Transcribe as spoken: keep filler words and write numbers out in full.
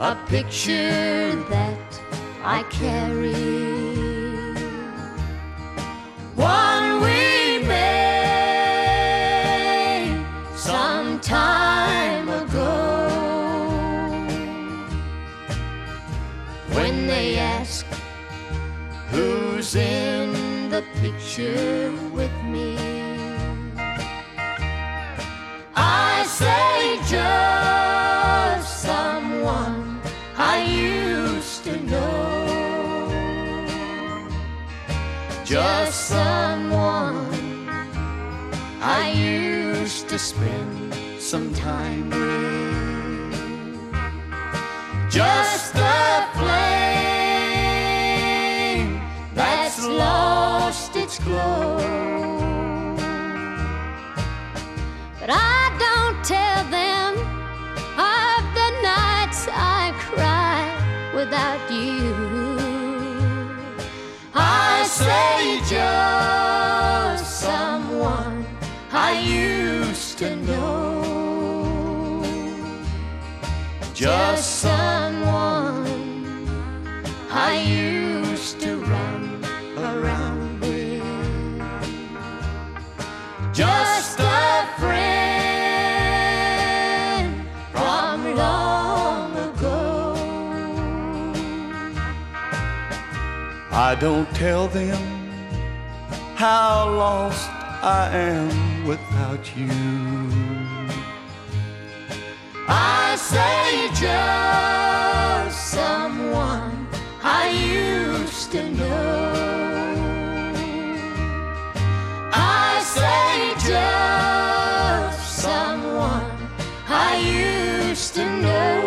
a picture that I carry, one we made some time ago. When they ask who's in the picture with me, I say just someone I used to know, just someone I used to spend some time with, just a flame that's lost its glow. But I don't tell them of the nights I cry without you. I say just someone I used to know, just someone I used to run around with, just a friend from long ago. I don't tell them how lost I am without you. I say just someone I used to know. I say just someone I used to know.